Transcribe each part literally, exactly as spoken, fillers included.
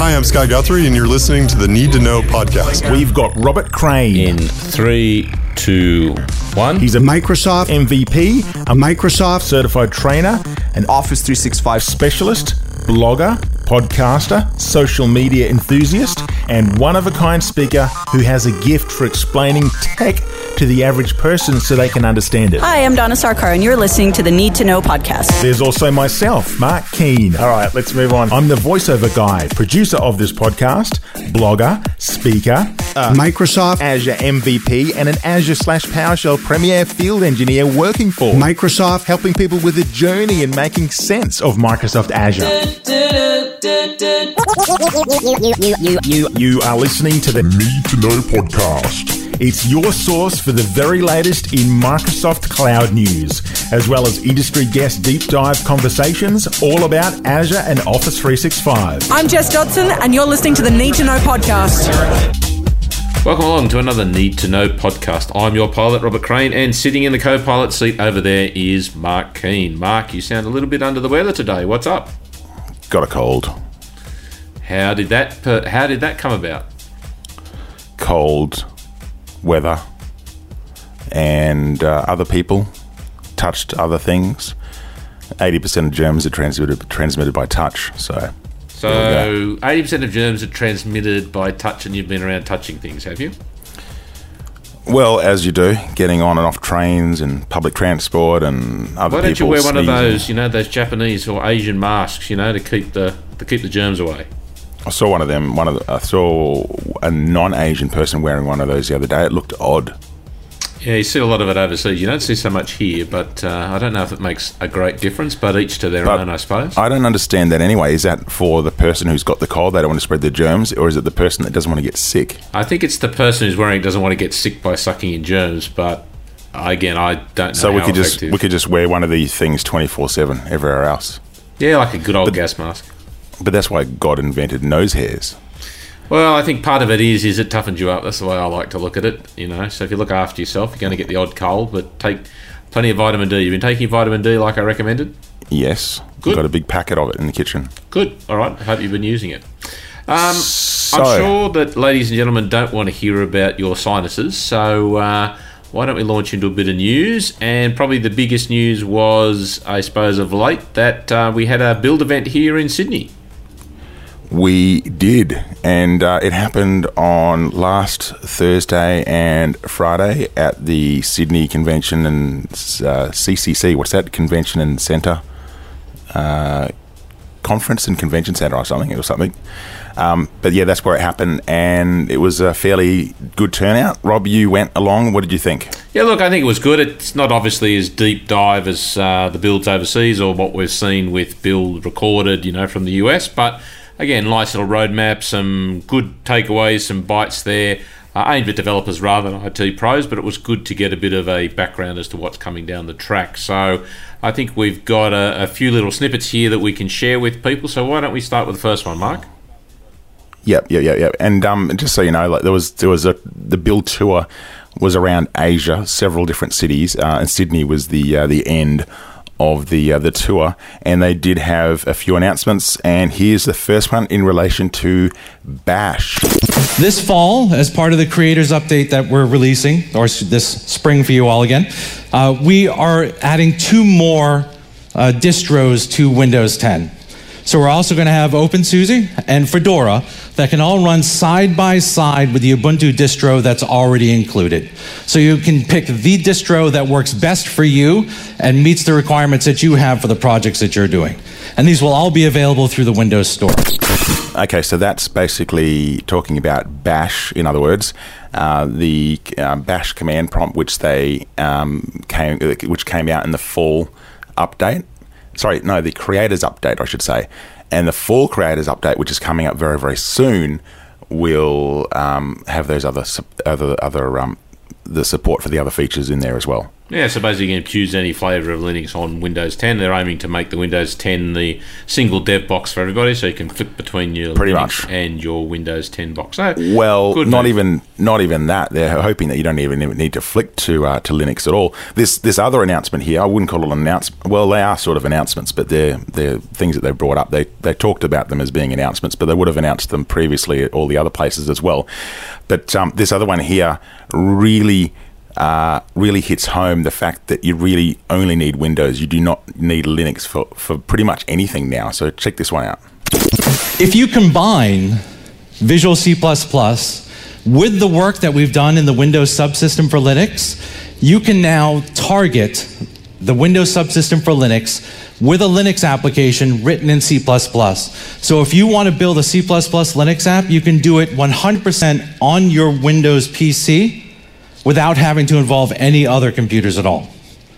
Hi, I'm Scott Guthrie, and you're listening to the Need to Know podcast. We've got Robert Crane. In three, two, one. He's a Microsoft M V P, a Microsoft certified trainer, an Office three sixty-five specialist, blogger, podcaster, social media enthusiast, and one-of-a-kind speaker who has a gift for explaining tech to the average person so they can understand it. Hi, I'm Donna Sarkar, and you're listening to the Need to Know podcast. There's also myself, Mark Keane. All right, let's move on. I'm the voiceover guy, producer of this podcast, blogger, speaker, uh, Microsoft Azure M V P, and an Azure slash PowerShell Premier Field Engineer working for Microsoft, helping people with the journey and making sense of Microsoft Azure. You, you, you, you are listening to the Need to Know podcast. It's your source for the very latest in Microsoft Cloud news, as well as industry guest deep dive conversations all about Azure and Office three sixty-five. I'm Jess Dodson, and you're listening to the Need to Know podcast. Welcome along to another Need to Know podcast. I'm your pilot, Robert Crane, and sitting in the co-pilot seat over there is Mark Keane. Mark, you sound a little bit under the weather today. What's up? Got a cold. How did that? How did that come about? Cold weather and uh, other people touched other things. eighty percent of germs are transmitted transmitted by touch. So, so eighty percent of germs are transmitted by touch, and you've been around touching things, have you? Well, as you do, getting on and off trains and public transport and other people. Why don't you wear one sneezing. of those, you know, those Japanese or Asian masks, you know, to keep the to keep the germs away? I saw one of them. One of the, I saw a non-Asian person wearing one of those the other day. It looked odd. Yeah, you see a lot of it overseas. You don't see so much here, but uh, I don't know if it makes a great difference, but each to their But own, I suppose. I don't understand that anyway. Is that for the person who's got the cold, they don't want to spread the germs, or is it the person that doesn't want to get sick? I think it's the person who's wearing it doesn't want to get sick by sucking in germs, but again, I don't know So we how could just effective. we could just wear one of these things twenty-four seven everywhere else. Yeah, like a good old But- gas mask. But that's why God invented nose hairs. Well, I think part of it is is it toughens you up. That's the way I like to look at it, you know. So if you look after yourself, you're going to get the odd cold, but take plenty of vitamin D. You've been taking vitamin D like I recommended? Yes. Good. We've got a big packet of it in the kitchen. Good. All right. I hope you've been using it. Um, So- I'm sure that ladies and gentlemen don't want to hear about your sinuses, so uh, why don't we launch into a bit of news? And probably the biggest news was, I suppose, of late, that uh, we had a build event here in Sydney. We did, and uh, it happened on last Thursday and Friday at the Sydney Convention and uh, C C C. What's that? Convention and Centre, uh, Conference and Convention Centre or something, or something. Um, but yeah, that's where it happened, and it was a fairly good turnout. Rob, you went along. What did you think? Yeah, look, I think it was good. It's not obviously as deep dive as uh, the builds overseas or what we've seen with build recorded, you know, from the U S, but again, nice little roadmap, some good takeaways, some bites there, uh, aimed at developers rather than I T pros, but it was good to get a bit of a background as to what's coming down the track. So I think we've got a, a few little snippets here that we can share with people. So why don't we start with the first one, Mark? Yep, yep, yep, yep. And um, just so you know, like there was there was a the build tour was around Asia, several different cities, uh, and Sydney was the uh, the end of the uh, the tour, and they did have a few announcements, and here's the first one in relation to Bash. This fall, as part of the creators update that we're releasing, or s- this spring for you all again, uh, we are adding two more uh, distros to Windows ten. So we're also going to have OpenSUSE and Fedora that can all run side by side with the Ubuntu distro that's already included. So you can pick the distro that works best for you and meets the requirements that you have for the projects that you're doing. And these will all be available through the Windows Store. Okay, so that's basically talking about Bash, in other words, uh, the uh, Bash command prompt, which they um, came, which came out in the fall update. Sorry, no, the creators update, I should say, and the fall creators update, which is coming up very, very soon, will um, have those other, other, other, um, the support for the other features in there as well. Yeah, so basically you can choose any flavour of Linux on Windows ten. They're aiming to make the Windows ten the single dev box for everybody, so you can flip between your Pretty Linux much. and your Windows ten box. So, well, not move. even not even that. They're hoping that you don't even need to flick to uh, to Linux at all. This this other announcement here, I wouldn't call it an announcement. Well, they are sort of announcements, but they're they're things that they've brought up. They they talked about them as being announcements, but they would have announced them previously at all the other places as well. But um, this other one here really. Uh, really hits home the fact that you really only need Windows. You do not need Linux for, for pretty much anything now. So check this one out. If you combine Visual C plus plus with the work that we've done in the Windows subsystem for Linux, you can now target the Windows subsystem for Linux with a Linux application written in C plus plus. So if you want to build a C plus plus Linux app, you can do it one hundred percent on your Windows P C without having to involve any other computers at all.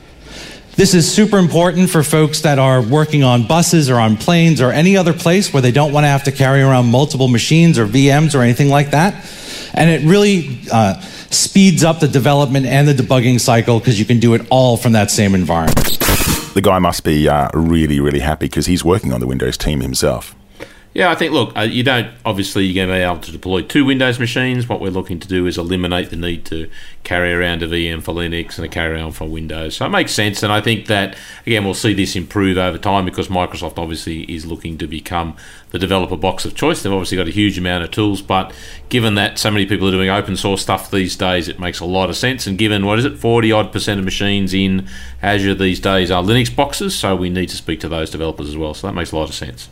This is super important for folks that are working on buses or on planes or any other place where they don't want to have to carry around multiple machines or V Ms or anything like that. And it really uh, speeds up the development and the debugging cycle because you can do it all from that same environment. The guy must be uh, really, really happy because he's working on the Windows team himself. Yeah, I think, look, uh, you don't, obviously, you're going to be able to deploy two Windows machines. What we're looking to do is eliminate the need to carry around a V M for Linux and a carry around for Windows. So it makes sense, and I think that, again, we'll see this improve over time because Microsoft obviously is looking to become the developer box of choice. They've obviously got a huge amount of tools, but given that so many people are doing open source stuff these days, it makes a lot of sense. And given, what is it, forty odd percent of machines in Azure these days are Linux boxes, so we need to speak to those developers as well. So that makes a lot of sense.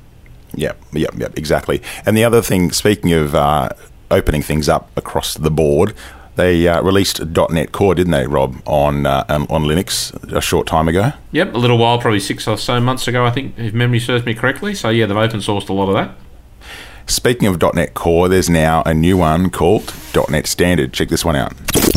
Yep, yep, yep, exactly. And the other thing, speaking of uh, opening things up across the board, they uh, released .NET Core, didn't they, Rob, on uh, um, on Linux a short time ago? Yep, a little while, probably six or so months ago, I think, if memory serves me correctly. So yeah, they've open sourced a lot of that. Speaking of .NET Core, there's now a new one called .NET Standard. Check this one out.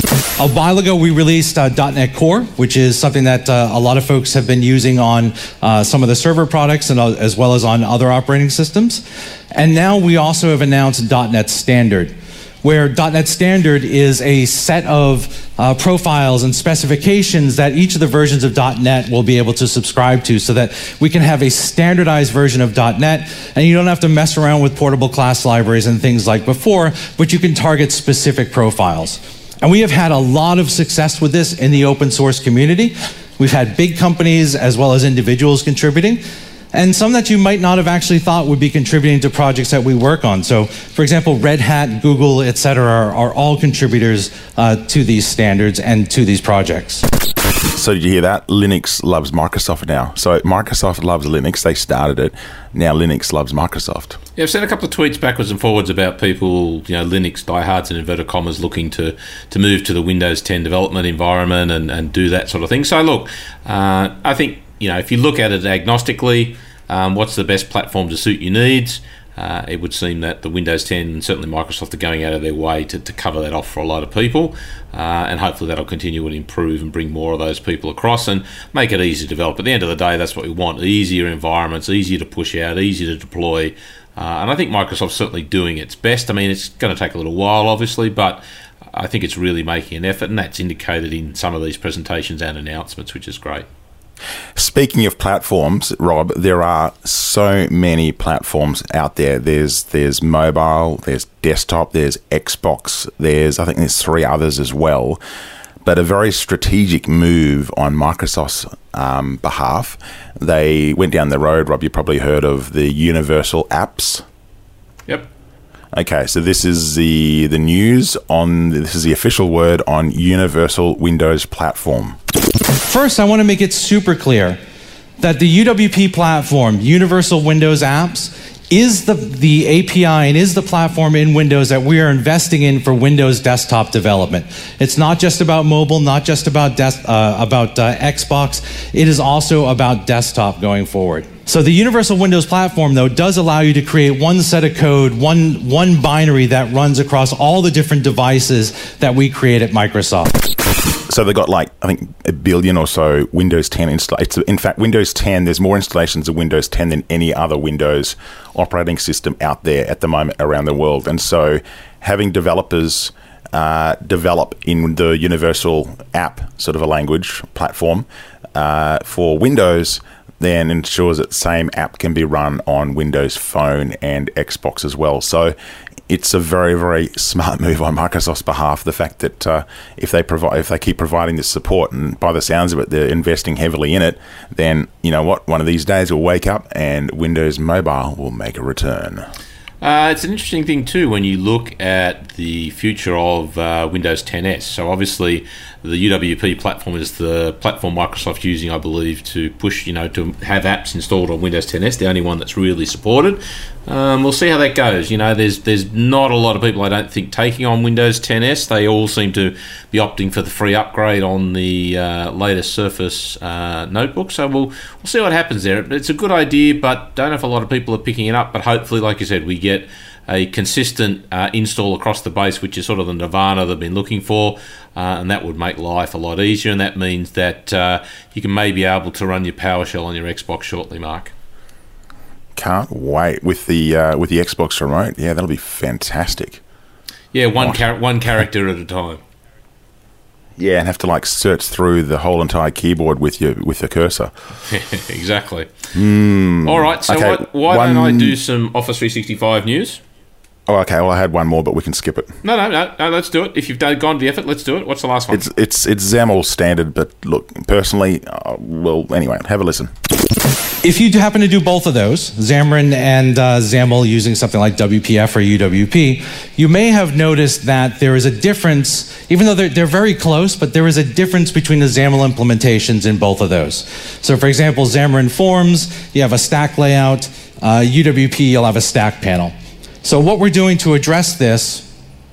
A while ago, we released uh, .NET Core, which is something that uh, a lot of folks have been using on uh, some of the server products and uh, as well as on other operating systems. And now we also have announced .NET Standard, where .NET Standard is a set of uh, profiles and specifications that each of the versions of .NET will be able to subscribe to so that we can have a standardized version of .NET, and you don't have to mess around with portable class libraries and things like before, but you can target specific profiles. And we have had a lot of success with this in the open source community. We've had big companies as well as individuals contributing, and some that you might not have actually thought would be contributing to projects that we work on. So, for example, Red Hat, Google, et cetera, are, are all contributors uh, to these standards and to these projects. So did you hear that? Linux loves Microsoft now. So Microsoft loves Linux. They started it. Now Linux loves Microsoft. Yeah, I've seen a couple of tweets backwards and forwards about people, you know, Linux diehards in inverted commas looking to, to move to the Windows ten development environment and, and do that sort of thing. So look, uh, I think, you know, if you look at it agnostically, um, what's the best platform to suit your needs? Uh, it would seem that the Windows ten and certainly Microsoft are going out of their way to, to cover that off for a lot of people, uh, and hopefully that'll continue and improve and bring more of those people across and make it easy to develop. At the end of the day, that's what we want: easier environments, easier to push out, easier to deploy, uh, and I think Microsoft's certainly doing its best. I mean, it's going to take a little while, obviously, but I think it's really making an effort, and that's indicated in some of these presentations and announcements, which is great. Speaking of platforms, Rob, there are so many platforms out there. There's there's mobile, there's desktop, there's Xbox, there's I think there's three others as well. But a very strategic move on Microsoft's um, behalf. They went down the road, Rob, you probably heard of the Universal Apps. Yep. Okay, so this is the the news on this is the official word on Universal Windows Platform. First, I want to make it super clear that the U W P platform, Universal Windows Apps, is the, the A P I and is the platform in Windows that we are investing in for Windows desktop development. It's not just about mobile, not just about des- uh, about uh, Xbox. It is also about desktop going forward. So the Universal Windows Platform, though, does allow you to create one set of code, one, one binary that runs across all the different devices that we create at Microsoft. So they've got like, I think, a billion or so Windows ten installations. In fact, Windows ten, there's more installations of Windows ten than any other Windows operating system out there at the moment around the world. And so having developers uh, develop in the universal app sort of a language platform uh, for Windows, then ensures that the same app can be run on Windows Phone and Xbox as well. So it's a very, very smart move on Microsoft's behalf. The fact that uh, if they provide, if they keep providing this support, and by the sounds of it, they're investing heavily in it, then you know what? One of these days we'll wake up and Windows Mobile will make a return. Uh, it's an interesting thing too when you look at the future of uh, Windows ten S. So obviously, the U W P platform is the platform Microsoft's using, I believe, to push, you know, to have apps installed on Windows ten S. The only one that's really supported. Um, we'll see how that goes. You know, there's there's not a lot of people, I don't think, taking on Windows ten S. They all seem to be opting for the free upgrade on the uh, latest Surface uh, notebook. So we'll we'll see what happens there. It's a good idea, but don't know if a lot of people are picking it up. But hopefully, like you said, we get a consistent uh, install across the base, which is sort of the nirvana they've been looking for, uh, and that would make life a lot easier, and that means that uh, you can maybe be able to run your PowerShell on your Xbox shortly, Mark. Can't wait with the uh, with the Xbox remote. Yeah, that'll be fantastic. Yeah, one char- one character at a time. Yeah, and have to like search through the whole entire keyboard with your with the cursor. Exactly. Mm. All right, so okay, what, why one... don't I do some Office three sixty-five news? Oh, okay. Well, I had one more, but we can skip it. No, no, no, no. Let's do it. If you've done, gone to the effort, let's do it. What's the last one? It's it's it's XAML standard, but look, personally, uh, well, anyway, have a listen. If you happen to do both of those, Xamarin and uh, XAML using something like W P F or U W P, you may have noticed that there is a difference, even though they're, they're very close, but there is a difference between the XAML implementations in both of those. So for example, Xamarin Forms, you have a stack layout, uh, U W P, you'll have a stack panel. So what we're doing to address this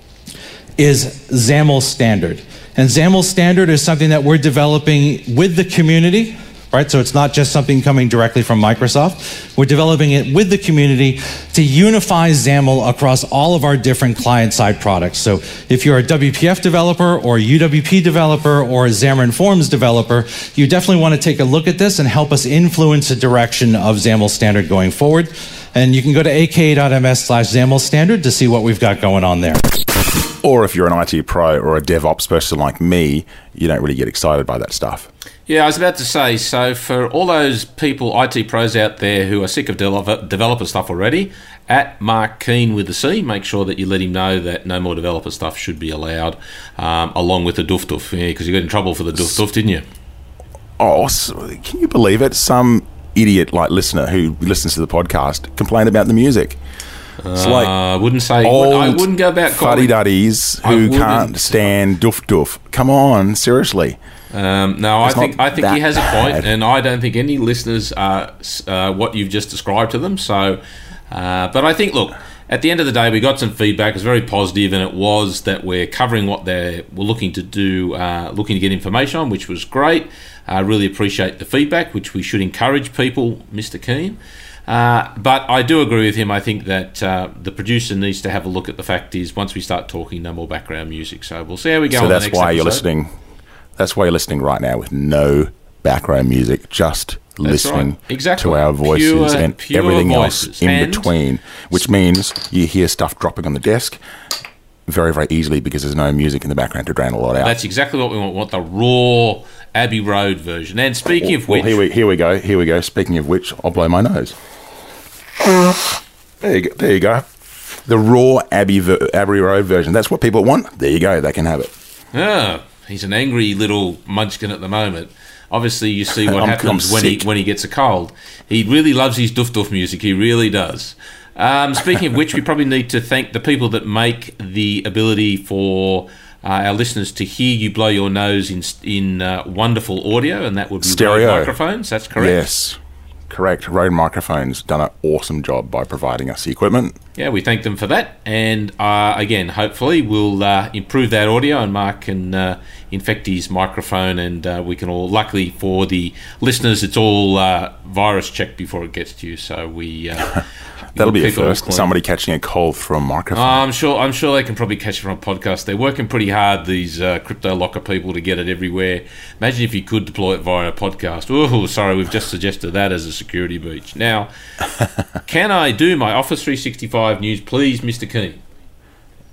is XAML Standard. And XAML Standard is something that we're developing with the community, right? So it's not just something coming directly from Microsoft. We're developing it with the community to unify XAML across all of our different client-side products. So if you're a W P F developer or a U W P developer or a Xamarin Forms developer, you definitely want to take a look at this and help us influence the direction of XAML Standard going forward. And you can go to aka.ms slash XAML Standard to see what we've got going on there. Or if you're an I T pro or a DevOps person like me, you don't really get excited by that stuff. Yeah, I was about to say, so for all those people, I T pros out there who are sick of de- developer stuff already, at Mark Keane with the C, make sure that you let him know that no more developer stuff should be allowed, um, along with the doof doof, yeah, because you got in trouble for the doof doof, didn't you? Oh, can you believe it? Some idiot like listener who listens to the podcast complained about the music. It's like I uh, wouldn't say old I wouldn't go about fuddy-duddies who can't stand doof doof. Come on, seriously. Um, no, it's I think I think he has bad. a point, and I don't think any listeners are uh, what you've just described to them. So, uh, but I think, look, at the end of the day, we got some feedback. It was very positive, and it was that we're covering what they were looking to do, uh, looking to get information on, which was great. I really appreciate the feedback, which we should encourage people, Mister Keane. Uh, but I do agree with him. I think that uh, the producer needs to have a look at the fact is once we start talking, no more background music. So we'll see how we go. So on that's the next why episode. you're listening. That's why you're listening right now with no background music, just That's listening right. Exactly. to our voices Pure, and pure everything voices. else in and between, which means you hear stuff dropping on the desk very, very easily because there's no music in the background to drown a lot out. That's exactly what we want. We want the raw Abbey Road version. And speaking of well, which, here we, here we go. Here we go. Speaking of which, I'll blow my nose. There you go. There you go. The raw Abbey, Abbey Road version. That's what people want. There you go. They can have it. ah, he's an angry little munchkin at the moment. Obviously, you see what I'm- happens I'm when he sick. when he gets a cold. He really loves his doof doof music. He really does. Um, speaking of which, we probably need to thank the people that make the ability for uh, our listeners to hear you blow your nose in in uh, wonderful audio, and that would be Stereo. Rode microphones. That's correct. Yes. Correct. Rode Microphones done an awesome job by providing us the equipment. Yeah, we thank them for that. And uh, again, hopefully we'll uh, improve that audio and Mark can uh, infect his microphone and uh, we can all, luckily for the listeners, it's all uh, virus checked before it gets to you. So we... Uh, That'll be a keep it all first. clean. Somebody catching a cold through a microphone. Uh, I'm sure. I'm sure they can probably catch it from a podcast. They're working pretty hard. These uh, crypto locker people to get it everywhere. Imagine if you could deploy it via a podcast. Oh, sorry, we've just suggested that as a security breach. Now, can I do my Office three sixty-five news, please, Mister Keane?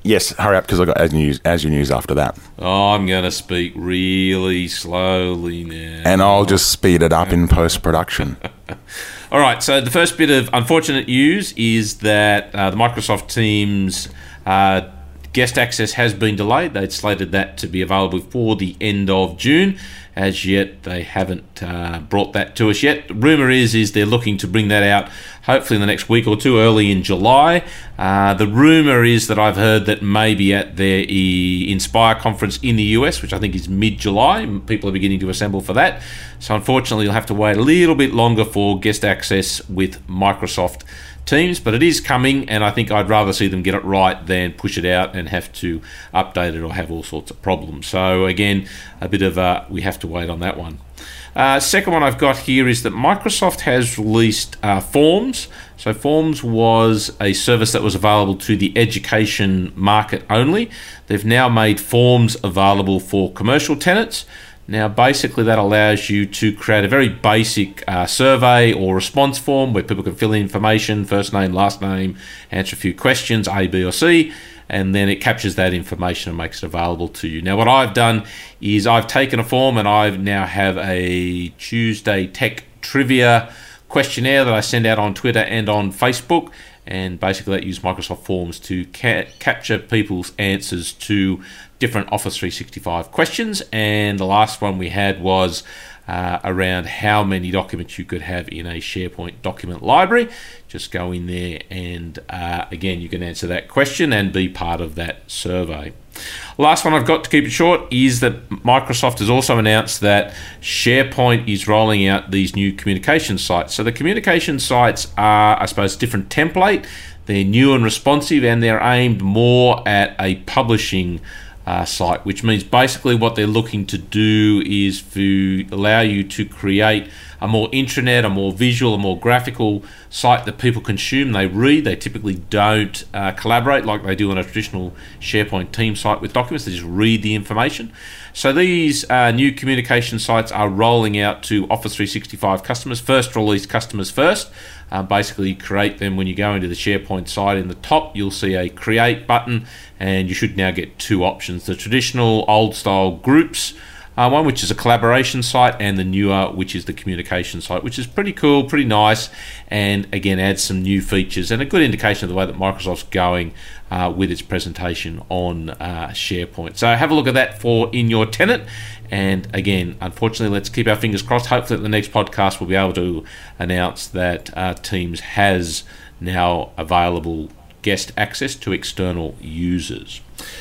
Yes, hurry up because I've got Azure News, Azure News after that. Oh, I'm going to speak really slowly now. And I'll just speed it up in post-production. All right, so the first bit of unfortunate news is that uh, the Microsoft Teams uh, guest access has been delayed. They'd slated that to be available for the end of June. As yet, they haven't uh, brought that to us yet. The rumour is is they're looking to bring that out hopefully in the next week or two, early in July. Uh, the rumour is that I've heard that maybe at their e- Inspire conference in the U S, which I think is mid-July, people are beginning to assemble for that. So unfortunately, you'll have to wait a little bit longer for guest access with Microsoft Teams, but it is coming, and I think I'd rather see them get it right than push it out and have to update it or have all sorts of problems. So again, a bit of a, we have to wait on that one. Uh, second one I've got here is that Microsoft has released uh, Forms. So Forms was a service that was available to the education market only. They've now made Forms available for commercial tenants. Now, basically, that allows you to create a very basic uh, survey or response form where people can fill in information, first name, last name, answer a few questions, A, B, or C, and then it captures that information and makes it available to you. Now, what I've done is I've taken a form and I now have a Tuesday Tech Trivia questionnaire that I send out on Twitter and on Facebook, and basically that uses Microsoft Forms to ca- capture people's answers to different Office three sixty-five questions. And the last one we had was uh, around how many documents you could have in a SharePoint document library. Just go in there and uh, again you can answer that question and be part of that survey. Last one I've got, to keep it short, is that Microsoft has also announced that SharePoint is rolling out these new communication sites. So the communication sites are, I suppose, a different template. They're new and responsive, and they're aimed more at a publishing uh, site, which means basically what they're looking to do is to allow you to create a more intranet, a more visual, a more graphical site that people consume. They read. They typically don't uh, collaborate like they do on a traditional SharePoint team site with documents. They just read the information. So these uh, new communication sites are rolling out to Office three sixty-five customers, first release customers first. Uh, basically create them when you go into the SharePoint site. In the top, you'll see a create button, and you should now get two options: the traditional old style groups Uh, one which is a collaboration site, and the newer which is the communication site, which is pretty cool, pretty nice, and again adds some new features and a good indication of the way that Microsoft's going uh, with its presentation on uh, SharePoint. So have a look at that for in your tenant. And again, unfortunately, let's keep our fingers crossed. Hopefully at the next podcast we'll be able to announce that uh, Teams has now available guest access to external users.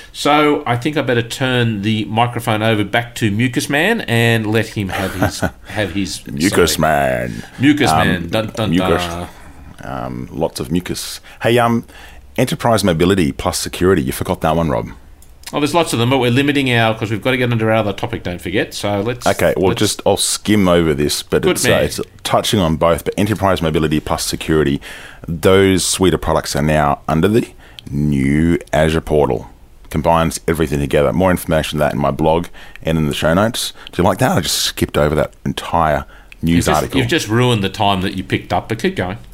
So I think I better turn the microphone over back to Mucus Man and let him have his have his Mucus say. Man. Mucus um, Man. Dun, dun, mucus. dun. Um, lots of mucus. Hey, um, enterprise mobility plus security. You forgot that one, Rob. Oh, there's lots of them, but we're limiting our because we've got to get into our other topic. Don't forget. So let's. Okay. Well, let's, just I'll skim over this, but Good it's uh, man. it's touching on both. But enterprise mobility plus security, those suite of products are now under the new Azure portal. Combines everything together. More information on that in my blog and in the show notes. Do you like that? I just skipped over that entire news you've just, article. You've just ruined the time that you picked up, but keep going.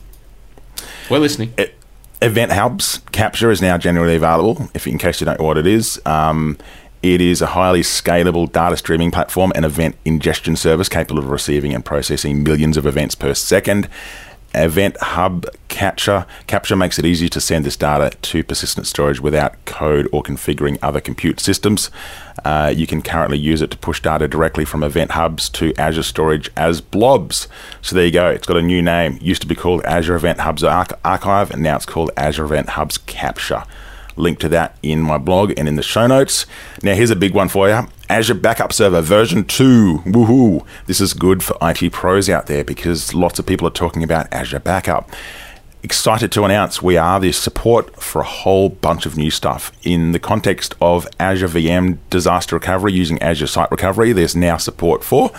We're listening. It, Event Hubs Capture is now generally available, if in case you don't know what it is. Um, it is a highly scalable data streaming platform and event ingestion service capable of receiving and processing millions of events per second. Event Hub Capture Capture makes it easy to send this data to persistent storage without code or configuring other compute systems. Uh, you can currently use it to push data directly from Event Hubs to Azure Storage as blobs. So there you go. It's got a new name. It used to be called Azure Event Hubs Arch- Archive, and now it's called Azure Event Hubs Capture. Link to that in my blog and in the show notes. Now, here's a big one for you. Azure Backup Server version two. Woohoo! This is good for I T pros out there because lots of people are talking about Azure Backup. Excited to announce we are the support for a whole bunch of new stuff. In the context of Azure V M disaster recovery using Azure Site Recovery, there's now support for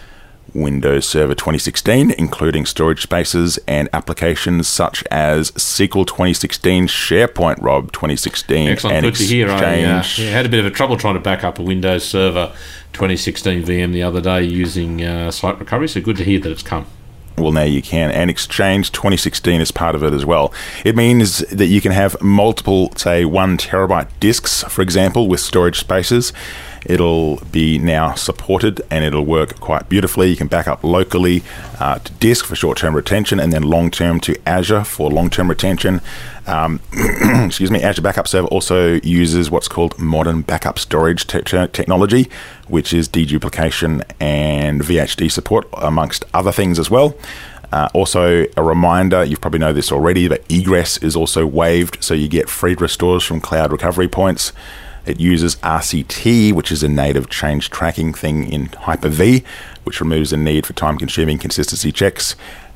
Windows Server twenty sixteen, including storage spaces and applications such as S Q L twenty sixteen, SharePoint Rob twenty sixteen, Excellent, and good to hear. I uh, Exchange. yeah, had a bit of a trouble trying to back up a Windows Server twenty sixteen V M the other day using uh, Site Recovery, so good to hear that it's come. Well, now you can. And Exchange twenty sixteen is part of it as well. It means that you can have multiple, say, one terabyte disks, for example, with storage spaces. It'll be now supported and it'll work quite beautifully. You can back up locally uh, to disk for short-term retention and then long-term to Azure for long-term retention. Um, excuse me, Azure Backup Server also uses what's called modern backup storage te- te- technology, which is deduplication and V H D support, amongst other things as well. Uh, also, a reminder, you probably know this already, but egress is also waived, so you get free restores from cloud recovery points. It uses R C T, which is a native change tracking thing in Hyper-V, which removes the need for time-consuming consistency checks.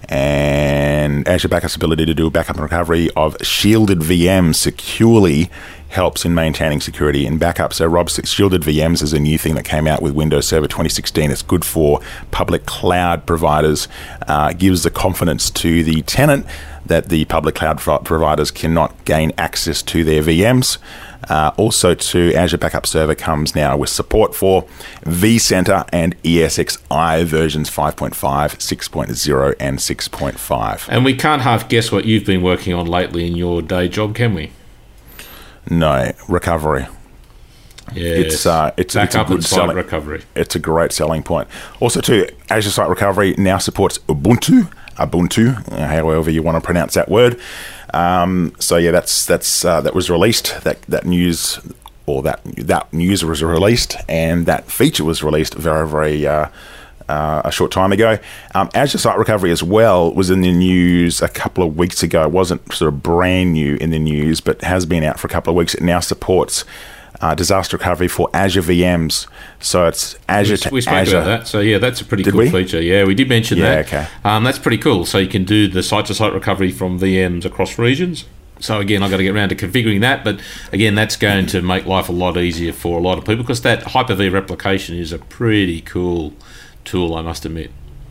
And Azure Backup's ability to do backup and recovery of shielded V Ms securely helps in maintaining security in backup. So, Rob, shielded V Ms is a new thing that came out with Windows Server twenty sixteen. It's good for public cloud providers, uh, gives the confidence to the tenant that the public cloud providers cannot gain access to their V Ms. Uh, also, to Azure Backup Server comes now with support for vCenter and E S X i versions five point five, six point oh, and six point five. And we can't half guess what you've been working on lately in your day job, can we? No, recovery. Yeah, it's uh, it's, it's a good selling recovery. It's a great selling point. Also, too, Azure Site Recovery now supports Ubuntu, Ubuntu, however you want to pronounce that word. Um, so yeah, that's that's uh, that was released. That that news or that that news was released, and that feature was released very very uh, uh, a short time ago. Um, Azure Site Recovery as well was in the news a couple of weeks ago. It wasn't sort of brand new in the news, but has been out for a couple of weeks. It now supports Uh, disaster recovery for Azure V Ms. So it's Azure we, to we spoke Azure. about that. So yeah, that's a pretty Did cool we? feature. Yeah, we did mention yeah, that. Okay. Um, that's pretty cool. So you can do the site-to-site recovery from V Ms across regions. So again, I've got to get around to configuring that. But again, that's going to make life a lot easier for a lot of people because that Hyper-V replication is a pretty cool tool, I must admit.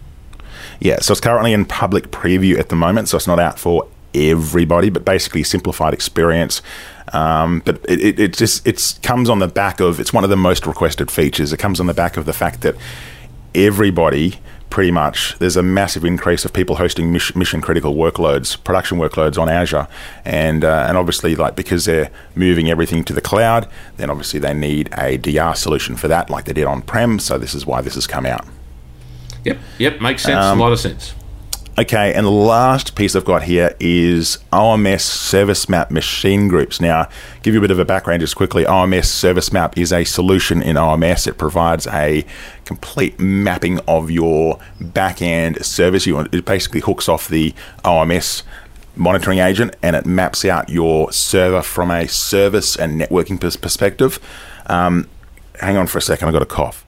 Yeah, so it's currently in public preview at the moment, so it's not out for everybody, but basically simplified experience. Um, but it, it, it just it comes on the back of, it's one of the most requested features. It comes on the back of the fact that everybody, pretty much, there's a massive increase of people hosting mission, mission critical workloads, production workloads on Azure, and uh, and obviously, like because they're moving everything to the cloud, then obviously they need a D R solution for that, like they did on-prem. So this is why this has come out. Yep, yep, makes sense. Um, a lot of sense. Okay, and the last piece I've got here is O M S Service Map Machine Groups. Now, give you a bit of a background just quickly. O M S Service Map is a solution in O M S. It provides a complete mapping of your back-end service. You, it basically hooks off the O M S monitoring agent and it maps out your server from a service and networking pers- perspective. Um, hang on for a second, I've got a cough.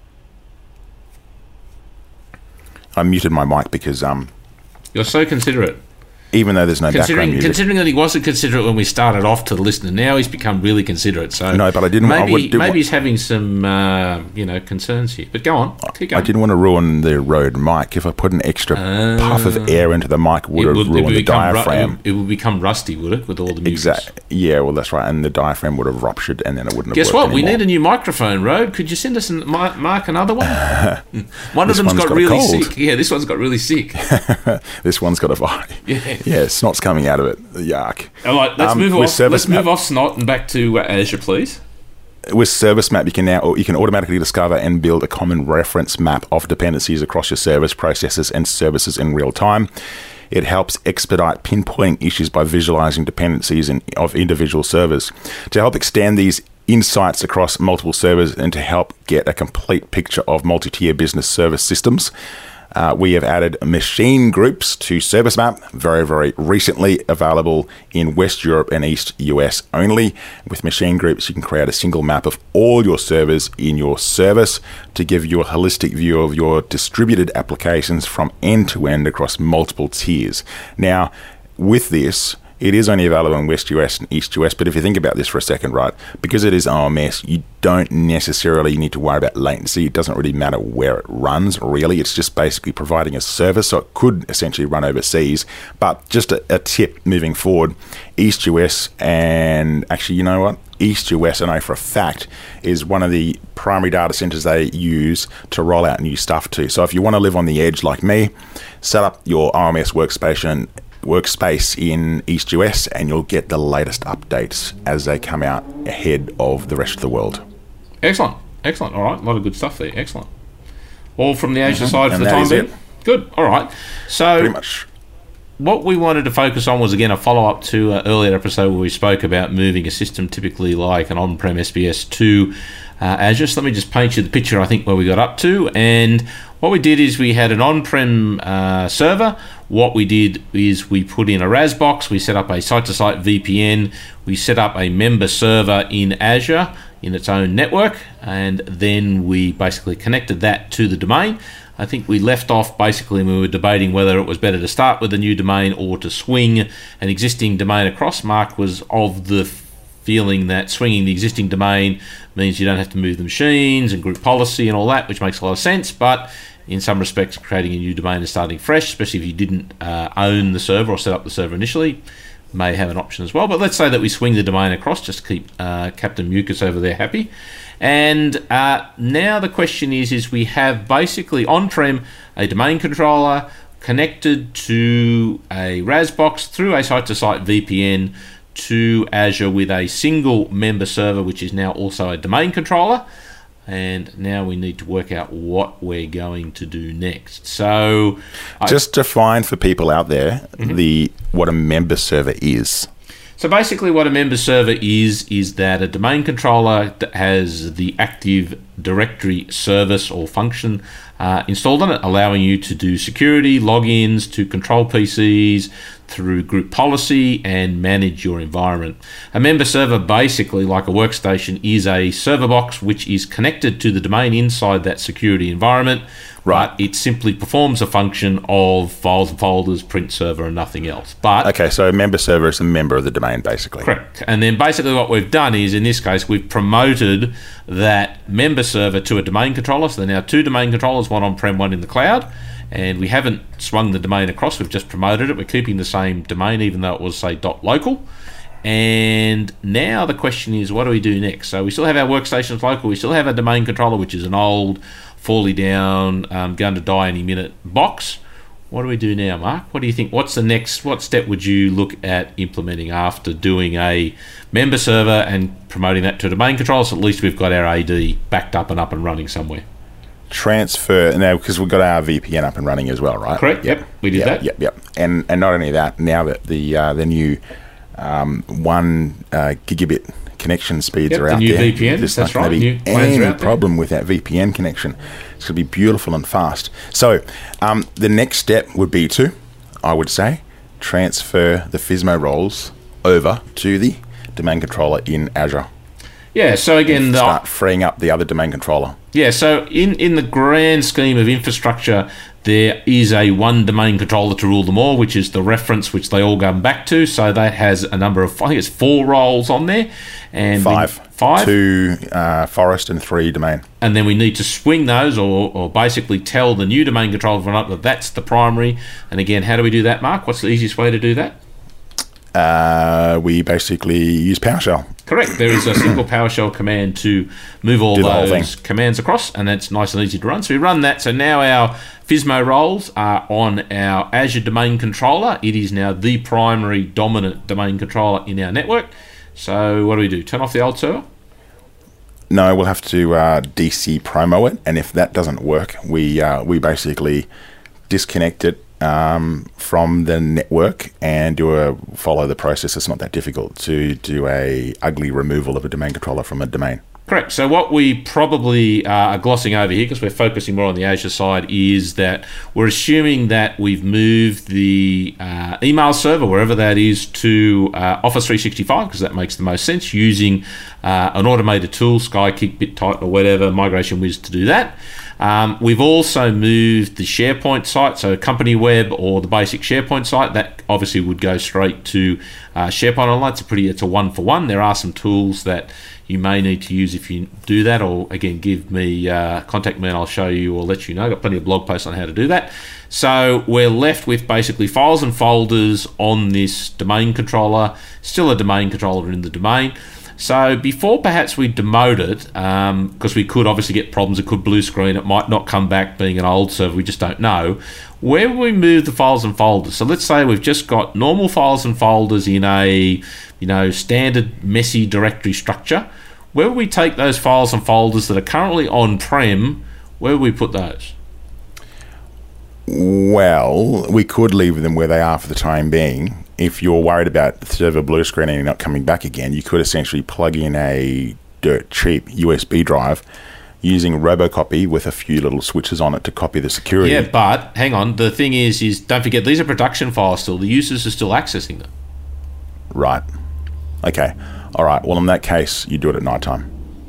I muted my mic because... um. You're so considerate. Even though there's no considering, background music. Considering that he wasn't considerate when we started off to the listener, now he's become really considerate. So no, but I didn't. Maybe, I would do maybe what, he's having some, uh, you know, concerns here. But go on, keep going. I didn't want to ruin the Rode mic. If I put an extra uh, puff of air into the mic, would have ruined the diaphragm. Ru- it would become rusty, would it, with all the music? Exactly. Yeah, well, that's right. And the diaphragm would have ruptured, and then it wouldn't have. Guess worked what? anymore. We need a new microphone, Rode. Could you send us an, Mark another one? One of This them's one's got, got a really cold. sick. Yeah, this one's got really sick. This one's got a vibe. Yeah. Yeah, snot's coming out of it. Yuck. All right, let's Um, move with off. Service Let's move Map- off snot and back to uh, Azure, please. With Service Map, you can now you can automatically discover and build a common reference map of dependencies across your service, processes, and services in real time. It helps expedite pinpointing issues by visualizing dependencies in, of individual servers. To help extend these insights across multiple servers and to help get a complete picture of multi-tier business service systems, Uh, we have added machine groups to Service Map, very, very recently available in West Europe and East U S only. With machine groups, you can create a single map of all your servers in your service to give you a holistic view of your distributed applications from end to end across multiple tiers. Now, with this, it is only available in West U S and East U S. But if you think about this for a second, right, because it is O M S, you don't necessarily need to worry about latency. It doesn't really matter where it runs, really. It's just basically providing a service, so it could essentially run overseas. But just a, a tip moving forward, East U S and actually, you know what? East U S, I know for a fact, is one of the primary data centers they use to roll out new stuff to. So if you want to live on the edge like me, set up your O M S workstation workspace in East U S and you'll get the latest updates as they come out ahead of the rest of the world. Excellent. Excellent. All right. A lot of good stuff there. Excellent. All from the Azure Mm-hmm. side for and the time being? It. Good. All right. So pretty much. What we wanted to focus on was, again, a follow-up to an earlier episode where we spoke about moving a system typically like an on-prem S B S to uh, Azure. So let me just paint you the picture, I think, where we got up to. And what we did is we had an on-prem uh, server. What we did is we put in a R A S box. We set up a site-to-site V P N. We set up a member server in Azure in its own network. And then we basically connected that to the domain. I think we left off basically when we were debating whether it was better to start with a new domain or to swing an existing domain across. Mark was of the feeling that swinging the existing domain means you don't have to move the machines and group policy and all that, which makes a lot of sense. But in some respects, creating a new domain and starting fresh, especially if you didn't uh, own the server or set up the server initially, may have an option as well. But let's say that we swing the domain across just to keep uh, Captain Mucus over there happy. And uh, now the question is, is we have basically on-prem a domain controller connected to a R A S box through a site-to-site V P N to Azure with a single member server, which is now also a domain controller. And now we need to work out what we're going to do next. So, just I, define for people out there mm-hmm. the what a member server is. So basically what a member server is, is that a domain controller that has the Active Directory service or function uh, installed on it, allowing you to do security, logins, to control P Cs through group policy and manage your environment. A member server, basically like a workstation, is a server box which is connected to the domain inside that security environment. Right, it simply performs a function of files and folders, print server, and nothing else. But okay, so a member server is a member of the domain, basically. Correct. And then basically what we've done is, in this case, we've promoted that member server to a domain controller. So there are now two domain controllers, one on-prem, one in the cloud. And we haven't swung the domain across, we've just promoted it. We're keeping the same domain, even though it was, say, .local. And now the question is, what do we do next? So we still have our workstations local. We still have a domain controller, which is an old, fully down, um, going to die any minute box. What do we do now, Mark? What do you think? What's the next? What step would you look at implementing after doing a member server and promoting that to a domain controller? So at least we've got our A D backed up and up and running somewhere. Transfer now, because we've got our V P N up and running as well, right? Correct. Yep, we did yep, that. Yep, yep. And and not only that, now that the uh, the new um, one uh, gigabit connection speeds yep, are the out new there. V P N. There's That's not right. going to be any problem with that V P N connection. It's going to be beautiful and fast. So um, the next step would be to, I would say, transfer the FSMO roles over to the domain controller in Azure. Yeah. So again, and the, start freeing up the other domain controller. Yeah. So in in the grand scheme of infrastructure, there is a one domain controller to rule them all, which is the reference which they all come back to. So that has a number of, I think it's four roles on there. And five. We, five. Two uh, forest and three domain. And then we need to swing those or, or basically tell the new domain controller that that's the primary. And again, how do we do that, Mark? What's the easiest way to do that? Uh, we basically use PowerShell. Correct. There is a simple PowerShell command to move all those commands across, and that's nice and easy to run. So we run that. So now our FSMO roles are on our Azure domain controller. It is now the primary dominant domain controller in our network. So what do we do? Turn off the old server? No, we'll have to uh, D C promo it, and if that doesn't work, we uh, we basically disconnect it um, from the network and do a follow the process. It's not that difficult to do a ugly removal of a domain controller from a domain. Correct. So what we probably uh, are glossing over here, because we're focusing more on the Azure side, is that we're assuming that we've moved the uh, email server, wherever that is, to uh, Office three sixty-five, because that makes the most sense, using uh, an automated tool, Skykick, BitTitan, or whatever, Migration Wiz, to do that. Um, we've also moved the SharePoint site, so Company Web or the basic SharePoint site, that obviously would go straight to uh, SharePoint Online. It's a pretty, it's a one for one. There are some tools that you may need to use if you do that, or again, give me, uh, contact me and I'll show you or let you know. I've got plenty of blog posts on how to do that. So we're left with basically files and folders on this domain controller, still a domain controller in the domain. So before perhaps we demote it, because um, we could obviously get problems, it could blue screen, it might not come back being an old server, we just don't know. Where will we move the files and folders? So let's say we've just got normal files and folders in a, you know, standard messy directory structure. Where will we take those files and folders that are currently on-prem? Where will we put those? Well, we could leave them where they are for the time being. If you're worried about the server blue screen and not coming back again, you could essentially plug in a dirt cheap U S B drive using Robocopy with a few little switches on it to copy the security. Yeah, but hang on. The thing is, is don't forget, these are production files still. The users are still accessing them. Right. Okay. All right. Well, in that case, you do it at night time.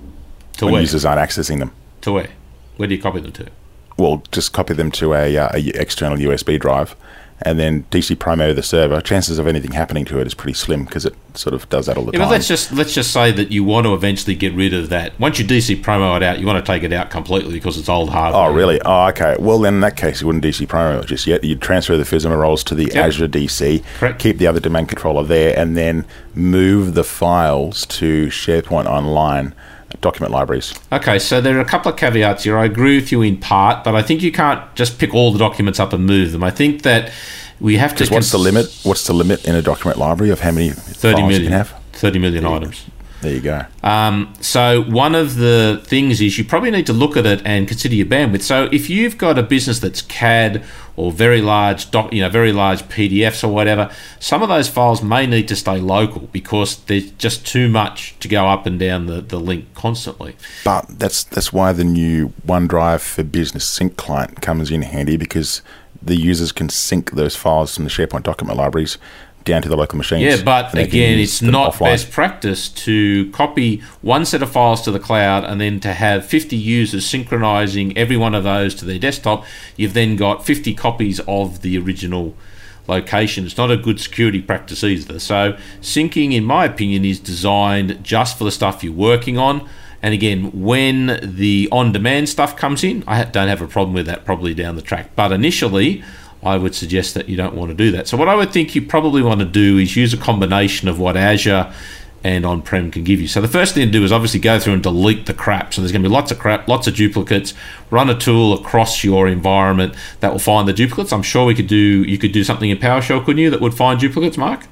To when where? users aren't accessing them. To where? Where do you copy them to? Well, just copy them to a, uh, a external U S B drive, and then D C promo the server. Chances of anything happening to it is pretty slim because it sort of does that all the yeah, time. But let's just let's just say that you want to eventually get rid of that. Once you D C promo it out, you want to take it out completely because it's old hardware. Oh, really? Oh, okay. Well, then in that case, you wouldn't D C promo it just yet. You'd transfer the FISMA roles to the Yep. Azure D C, Correct. keep the other domain controller there, and then move the files to SharePoint Online document libraries. Okay, so there are a couple of caveats here. I agree with you in part, but I think you can't just pick all the documents up and move them. I think that we have to... Because what's the limit? What's the limit in a document library of how many thirty files million, you can have? thirty million There you- items. There you go. Um, so one of the things is you probably need to look at it and consider your bandwidth. So if you've got a business that's C A D or very large, doc, you know, very large P D Fs or whatever, some of those files may need to stay local because there's just too much to go up and down the, the link constantly. But that's that's why the new OneDrive for Business Sync client comes in handy, because the users can sync those files from the SharePoint document libraries down to the local machines. Yeah, but and they can again, use it's them not offline. best practice to copy one set of files to the cloud and then to have fifty users synchronizing every one of those to their desktop. You've then got fifty copies of the original location. It's not a good security practice either. So syncing, in my opinion, is designed just for the stuff you're working on. And again, when the on-demand stuff comes in, I don't have a problem with that probably down the track. But initially, I would suggest that you don't want to do that. So what I would think you probably want to do is use a combination of what Azure and on-prem can give you. So the first thing to do is obviously go through and delete the crap. So there's going to be lots of crap, lots of duplicates. Run a tool across your environment that will find the duplicates. I'm sure we could do. You could do something in PowerShell, couldn't you, that would find duplicates, Mark?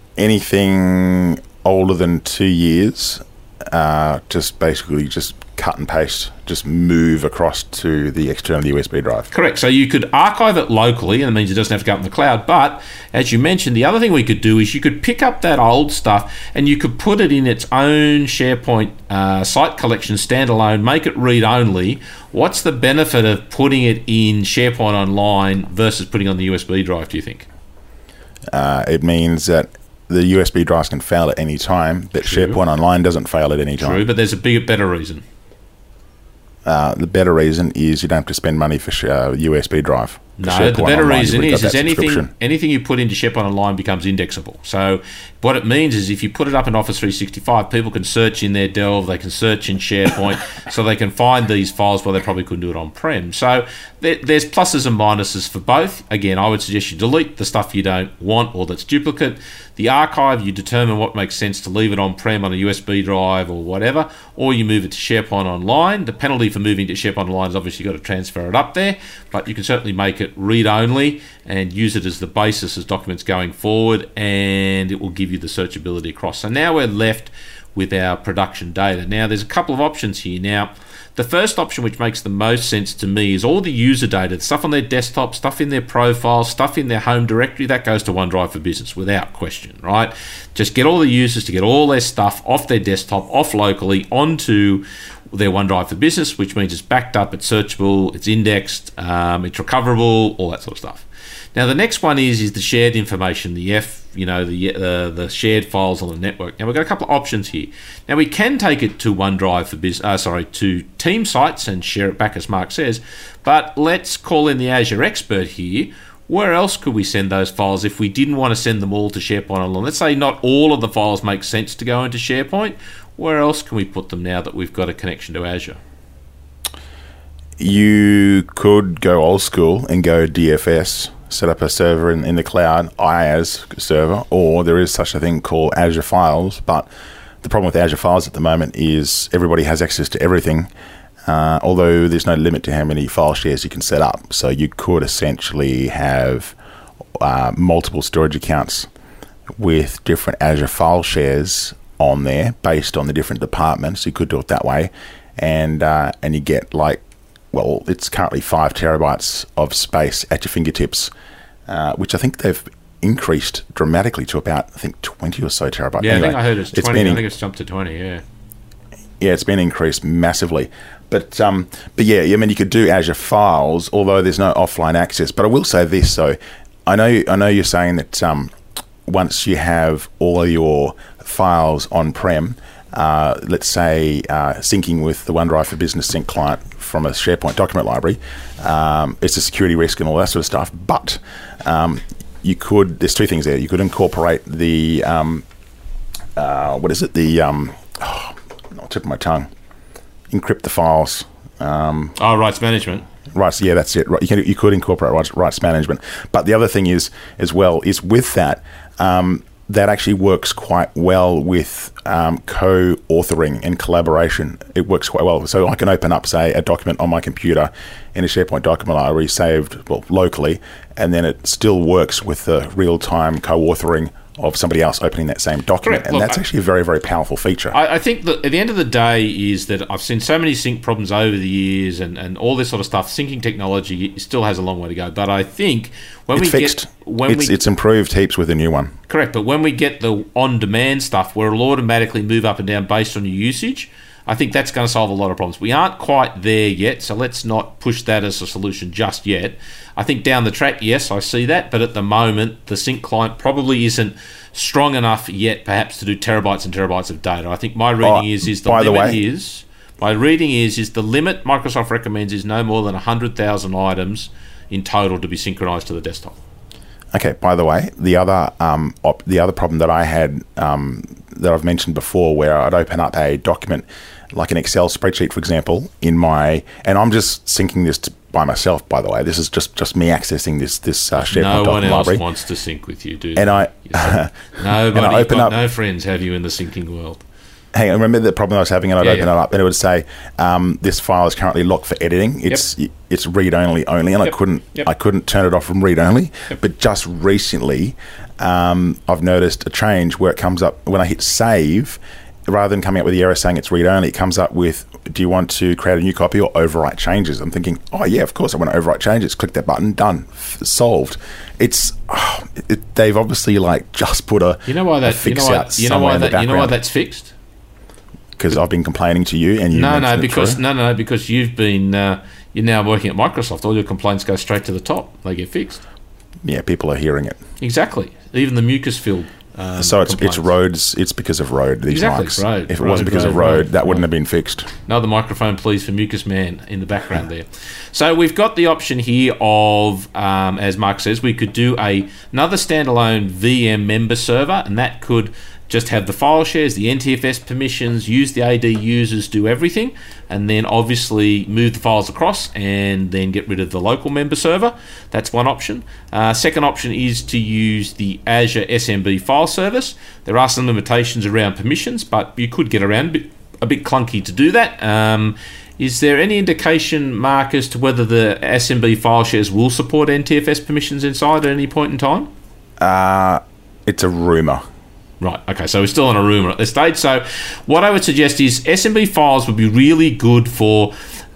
Anything older than two years, uh, just basically just cut and paste, just move across to the external U S B drive. Correct. So you could archive it locally, and it means it doesn't have to go up in the cloud. But as you mentioned, the other thing we could do is you could pick up that old stuff and you could put it in its own SharePoint uh, site collection standalone, make it read-only. What's the benefit of putting it in SharePoint Online versus putting on the U S B drive, do you think? Uh, it means that the U S B drives can fail at any time, but True. SharePoint Online doesn't fail at any time. True, but there's a bigger, better reason. Uh, the better reason is you don't have to spend money for sh- uh, U S B drive. For No, SharePoint the better Online, reason you've is, got is that anything subscription. anything you put into SharePoint Online becomes indexable. So what it means is if you put it up in Office three sixty-five, people can search in their Delve, they can search in SharePoint, so they can find these files where they probably couldn't do it on-prem. So there, there's pluses and minuses for both. Again, I would suggest you delete the stuff you don't want or that's duplicate. The archive, you determine what makes sense to leave it on-prem on a U S B drive or whatever, or you move it to SharePoint Online. The penalty for moving to SharePoint Online is obviously you've got to transfer it up there, but you can certainly make it read-only and use it as the basis as documents going forward, and it will give you the searchability across. So now we're left with our production data. Now there's a couple of options here. Now the first option, which makes the most sense to me, is all the user data, stuff on their desktop, stuff in their profile, stuff in their home directory, that goes to OneDrive for Business without question, right? Just get all the users to get all their stuff off their desktop, off locally, onto their OneDrive for Business, which means it's backed up, it's searchable, it's indexed, um, it's recoverable, all that sort of stuff. Now the next one is is the shared information, the F, you know, the uh, the shared files on the network. Now we've got a couple of options here. Now we can take it to OneDrive for business, uh, sorry, to team sites and share it back, as Mark says. But let's call in the Azure expert here. where else could we send those files if we didn't want to send them all to SharePoint Online? Let's say not all of the files make sense to go into SharePoint. Where else can we put them now that we've got a connection to Azure? You could go old school and go D F S, set up a server in, in the cloud, IaaS server, or there is such a thing called Azure Files. But the problem with Azure Files at the moment is everybody has access to everything, uh, although there's no limit to how many file shares you can set up. So you could essentially have uh, multiple storage accounts with different Azure file shares on there based on the different departments. You could do it that way, and uh, and you get like, well, it's currently five terabytes of space at your fingertips, uh, which I think they've increased dramatically to about, I think, twenty or so terabytes. Yeah, anyway, I think I heard it's twenty. It's been I think it's jumped to twenty, yeah. Yeah, it's been increased massively. But um, but yeah, I mean, you could do Azure Files, although there's no offline access. But I will say this, though. I know, I know you're saying that um, once you have all of your files on-prem, uh, let's say uh, syncing with the OneDrive for Business Sync client from a SharePoint document library, um, it's a security risk and all that sort of stuff. But um, you could, there's two things there. You could incorporate the, um, uh, what is it, the, um, oh, I'll tip of my tongue, encrypt the files. Um, oh, rights management. Rights, yeah, that's it. Right, you, can, you could incorporate rights, rights management. But the other thing is, as well, is with that, um, that actually works quite well with um, co-authoring and collaboration. It works quite well. So I can open up, say, a document on my computer in a SharePoint document library saved, well, locally, and then it still works with the real-time co-authoring of somebody else opening that same document. Correct. And Look, that's actually a very, very powerful feature. I, I think that at the end of the day is that I've seen so many sync problems over the years and, and all this sort of stuff. Syncing technology still has a long way to go. But I think when it's we fixed. get... When it's, we, it's improved heaps with the new one. Correct. But when we get the on-demand stuff where it'll automatically move up and down based on your usage, I think that's going to solve a lot of problems. We aren't quite there yet, so let's not push that as a solution just yet. I think down the track, yes, I see that. But at the moment, the sync client probably isn't strong enough yet, perhaps, to do terabytes and terabytes of data. I think my reading Oh, is is the by the limit way- is my reading is is the limit Microsoft recommends is no more than one hundred thousand items in total to be synchronized to the desktop. Okay. By the way, the other um, op- the other problem that I had um, that I've mentioned before, where I'd open up a document like an Excel spreadsheet, for example, in my, and I'm just syncing this to, by myself. By the way, this is just, just me accessing this this uh, SharePoint No one document else library. wants to sync with you, do they? And I Nobody, and I open got up- no friends have you in the syncing world. Hey, I remember the problem I was having, and I'd Yeah, open yeah. it up, and it would say, um, "This file is currently locked for editing. It's it's read only only," and Yep. I couldn't Yep. I couldn't turn it off from read only. Yep. But just recently, um, I've noticed a change where it comes up when I hit save, rather than coming up with the error saying it's read only, it comes up with, "Do you want to create a new copy or overwrite changes?" I'm thinking, "Oh yeah, of course I want to overwrite changes." Click that button, done, F- solved. It's oh, it, they've obviously like just put a You know why a that? You fix know why? out You know somewhere why in the that? You know why background. that's fixed? Because I've been complaining to you, and you No, no, mentioned it because through. no, no, because you've been uh, you're now working at Microsoft. All your complaints go straight to the top. They get fixed. Yeah, people are hearing it. Exactly. Even the mucus filled. Um, So it's complaints. it's roads. It's because of road. These Exactly, mics. road, If it road, wasn't because road, of road, road, that wouldn't road. have been fixed. Another microphone, please, for Mucus Man in the background there. So we've got the option here of, um, as Mark says, we could do a another standalone V M member server, and that could just have the file shares, the N T F S permissions, use the A D users, do everything, and then obviously move the files across and then get rid of the local member server. That's one option. Uh, second option is to use the Azure S M B file service. There are some limitations around permissions, but you could get around a bit, a bit clunky to do that. Um, is there any indication, Mark, as to whether the S M B file shares will support N T F S permissions inside at any point in time? Uh, it's a rumor. Right, okay, so we're still on a rumour at this stage. So what I would suggest is S M B files would be really good for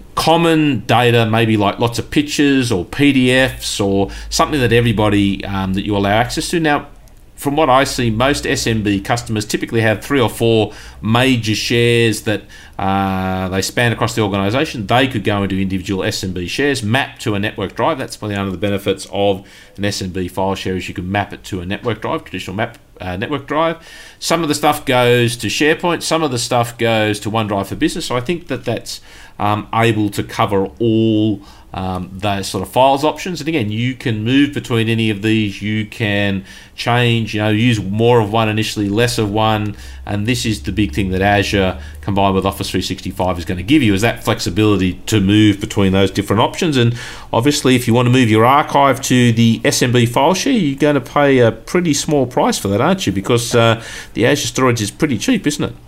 common data, maybe like lots of pictures or P D Fs or something that everybody, um, that you allow access to. Now, from what I see, most S M B customers typically have three or four major shares that uh, they span across the organisation. They could go into individual S M B shares, map to a network drive. That's one of the benefits of an S M B file share, is you can map it to a network drive, traditional map uh, network drive. Some of the stuff goes to SharePoint, some of the stuff goes to OneDrive for Business. So I think that that's um, able to cover all um, those sort of files options. And again, you can move between any of these. You can change, you know, use more of one initially, less of one. And this is the big thing that Azure combined with Office three sixty-five is going to give you, is that flexibility to move between those different options. And obviously, if you want to move your archive to the S M B file share, you're going to pay a pretty small price for that, aren't you? Because uh, the Azure storage is pretty cheap, isn't it?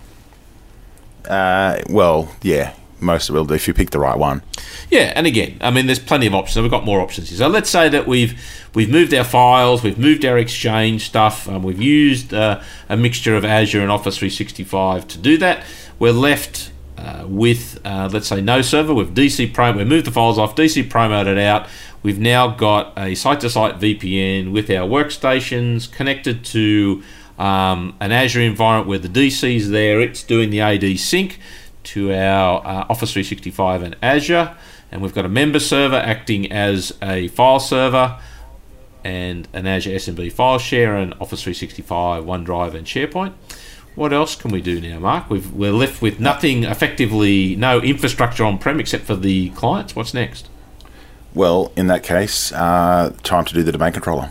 Uh, well, yeah, most of it, if you pick the right one. Yeah, and again, I mean, there's plenty of options. We've got more options here. So let's say that we've we've moved our files, we've moved our Exchange stuff, and we've used uh, a mixture of Azure and Office three sixty-five to do that. We're left uh, with, uh, let's say, no server. We've D C Pro. We've moved the files off, D C promoted out. We've now got a site-to-site V P N with our workstations connected to um, an Azure environment where the D C's there. It's doing the A D sync to our uh, Office three sixty-five and Azure, and we've got a member server acting as a file server, and an Azure S M B file share, and Office three sixty-five, OneDrive, and SharePoint. What else can we do now, Mark? We've, we're left with nothing, effectively no infrastructure on-prem except for the clients. What's next? Well, in that case, uh, time to do the domain controller.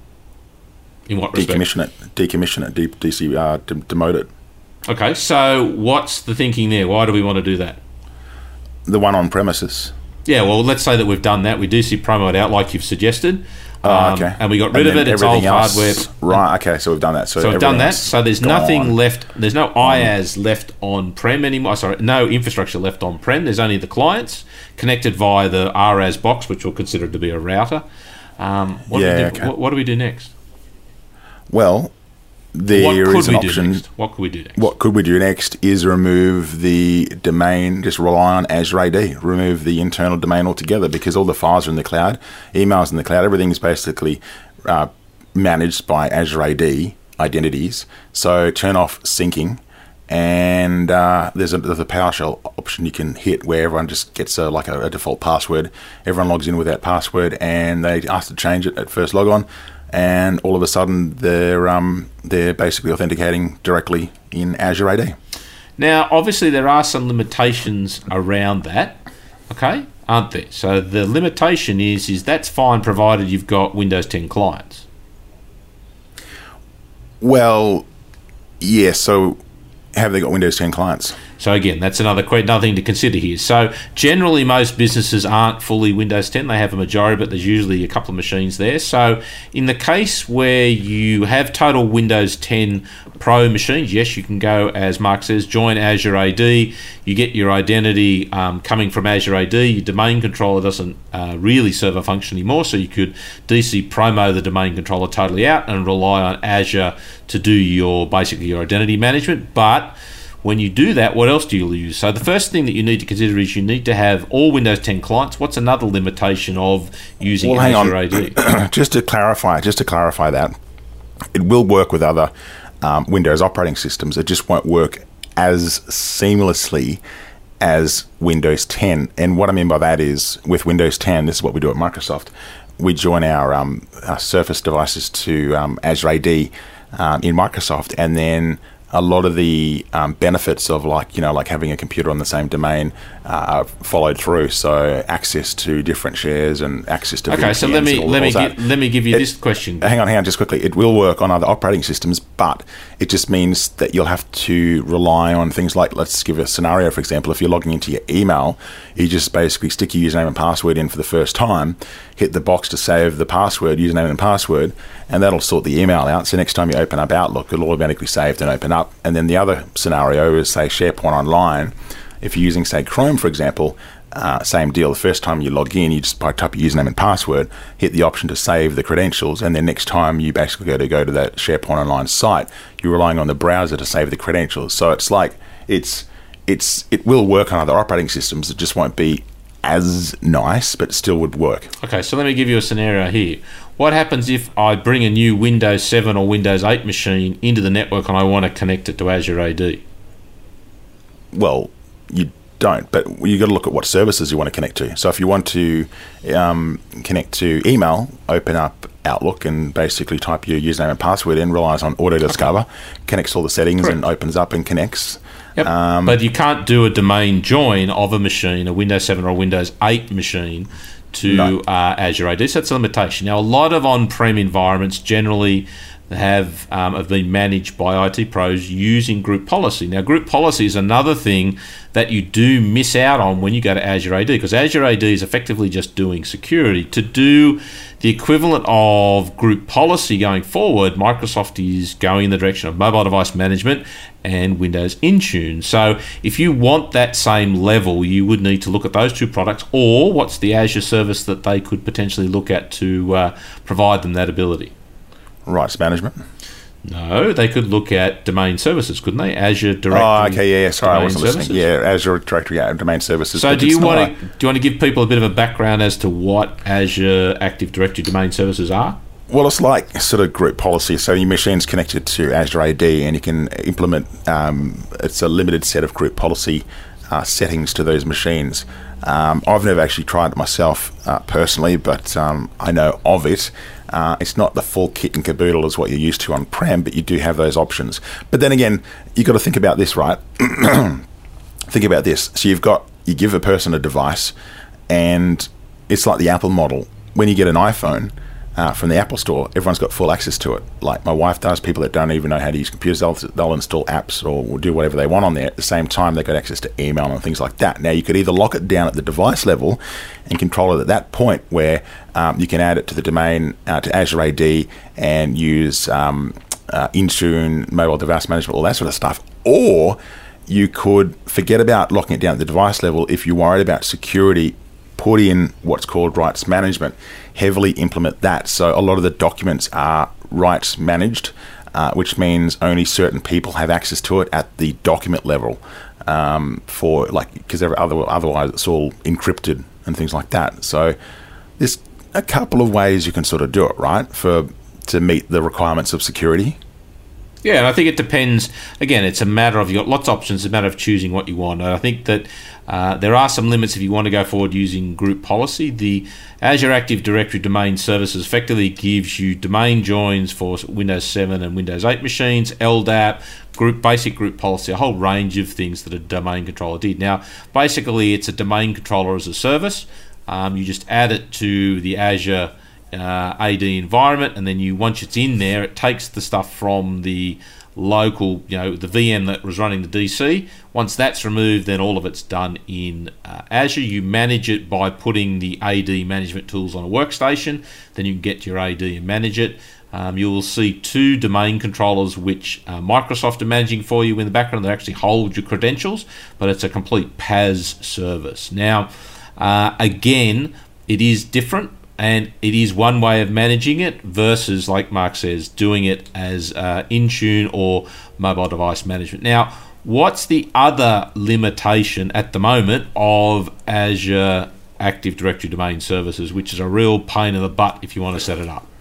In what respect? Decommission it, decommission it, de- D C, uh, de- demote it. Okay, so what's the thinking there? Why do we want to do that? The one on premises. Yeah, well, let's say that we've done that. We do see promo it out like you've suggested. Oh, um, okay. And we got rid and of it. It's old else, hardware. Right, okay, so we've done that. So, so we've done that. else So there's gone. nothing left. There's no I A S left on-prem anymore. Sorry, no infrastructure left on-prem. There's only the clients connected via the R A S box, which we'll consider to be a router. Um, what, yeah, do we do, okay. what, what do we do next? Well, there what could is an we option. do next? What could we do next? What could we do next is remove the domain, just rely on Azure A D, remove the internal domain altogether, because all the files are in the cloud, emails in the cloud, everything is basically uh, managed by Azure A D identities. So turn off syncing, and uh, there's, a, there's a PowerShell option you can hit where everyone just gets a, like a, a default password. Everyone logs in with that password, and they ask to change it at first logon. And all of a sudden, they're um, they're basically authenticating directly in Azure A D. Now, obviously, there are some limitations around that, okay, aren't there? So the limitation is is that's fine provided you've got Windows ten clients. Well, yeah. So have they got Windows ten clients? So again, that's another another thing to consider here. So generally, most businesses aren't fully Windows ten. They have a majority, but there's usually a couple of machines there. So in the case where you have total Windows ten Pro machines, yes, you can go, as Mark says, join Azure A D. You get your identity um, coming from Azure A D. Your domain controller doesn't uh, really serve a function anymore, so you could D C promo the domain controller totally out and rely on Azure to do your basically your identity management. But when you do that, what else do you use? So the first thing that you need to consider is you need to have all Windows ten clients. What's another limitation of using well, hang Azure on. A D? just to clarify, just to clarify that, it will work with other um, Windows operating systems. It just won't work as seamlessly as Windows ten. And what I mean by that is, with Windows ten, this is what we do at Microsoft. We join our, um, our Surface devices to um, Azure A D um, in Microsoft, and then a lot of the um, benefits of like, you know, like having a computer on the same domain uh, followed through. So access to different shares and access to Okay, V P Ns so let me all, let me all gi- let me give you it, this question. Hang on, hang on, just quickly. It will work on other operating systems, but it just means that you'll have to rely on things like, let's give a scenario, for example. If you're logging into your email, you just basically stick your username and password in for the first time, hit the box to save the password, username and password, and that'll sort the email out. So next time you open up Outlook, it'll automatically save and open up. And then the other scenario is, say, SharePoint Online. If you're using, say, Chrome, for example, uh, same deal. The first time you log in, you just type your username and password, hit the option to save the credentials, and then next time you basically go to go to that SharePoint Online site, you're relying on the browser to save the credentials. So it's like it's it's it will work on other operating systems. It just won't be as nice, but still would work. Okay, so let me give you a scenario here. What happens if I bring a new Windows seven or Windows eight machine into the network and I want to connect it to Azure A D? Well, you don't, but you got to look at what services you want to connect to. So if you want to um, connect to email, open up Outlook and basically type your username and password in, relies on Auto Discover, okay. Connects all the settings Correct. And opens up and connects. Yep. Um, but you can't do a domain join of a machine, a Windows seven or a Windows eight machine, to No. uh, Azure A D. So that's a limitation. Now, a lot of on-prem environments generally have um, have been managed by I T pros using group policy. Now, group policy is another thing that you do miss out on when you go to Azure A D, because Azure A D is effectively just doing security. To do the equivalent of group policy going forward, Microsoft is going in the direction of mobile device management and Windows Intune. So if you want that same level, you would need to look at those two products, or what's the Azure service that they could potentially look at to uh, provide them that ability. Rights management. No, they could look at domain services, couldn't they? Azure Directory. Oh, okay, yeah, yeah. Sorry, I Domain wasn't Services. listening. Yeah, Azure Directory, yeah, domain services. So But do it's you not want a- to do you want to give people a bit of a background as to what Azure Active Directory domain services are? Well, it's like sort of group policy. So your machine's connected to Azure A D, and you can implement. Um, it's a limited set of group policy uh, settings to those machines. Um, I've never actually tried it myself uh, personally, but um, I know of it. Uh, it's not the full kit and caboodle as what you're used to on prem, but you do have those options. But then again, you've got to think about this, right? Think about this. So you've got you give a person a device, and it's like the Apple model. When you get an iPhone uh, from the Apple Store, everyone's got full access to it. Like my wife does. People that don't even know how to use computers, they'll, they'll install apps or will do whatever they want on there. At the same time, they've got access to email and things like that. Now, you could either lock it down at the device level and control it at that point, where um, you can add it to the domain, uh, to Azure A D, and use um, uh, Intune, mobile device management, all that sort of stuff. Or you could forget about locking it down at the device level if you're worried about security. Put in what's called rights management, heavily implement that. So a lot of the documents are rights managed, uh, which means only certain people have access to it at the document level. Um, for like, because otherwise it's all encrypted and things like that. So there's a couple of ways you can sort of do it, right, for to meet the requirements of security. Yeah, and I think it depends. Again, it's a matter of, you've got lots of options, it's a matter of choosing what you want. And I think that uh, there are some limits if you want to go forward using group policy. The Azure Active Directory Domain Services effectively gives you domain joins for Windows seven and Windows eight machines, L D A P, group basic group policy, a whole range of things that a domain controller did. Now, basically, it's a domain controller as a service. Um, you just add it to the Azure Uh, A D environment, and then you once it's in there, it takes the stuff from the local, you know, the V M that was running the D C. Once that's removed, then all of it's done in uh, Azure. You manage it by putting the A D management tools on a workstation. Then you can get your A D and manage it. Um, you will see two domain controllers which uh, Microsoft are managing for you in the background. They actually hold your credentials, but it's a complete P A S service. Now, uh, again, it is different. And it is one way of managing it versus, like Mark says, doing it as uh, Intune or mobile device management. Now, what's the other limitation at the moment of Azure Active Directory Domain Services, which is a real pain in the butt if you want to set it up?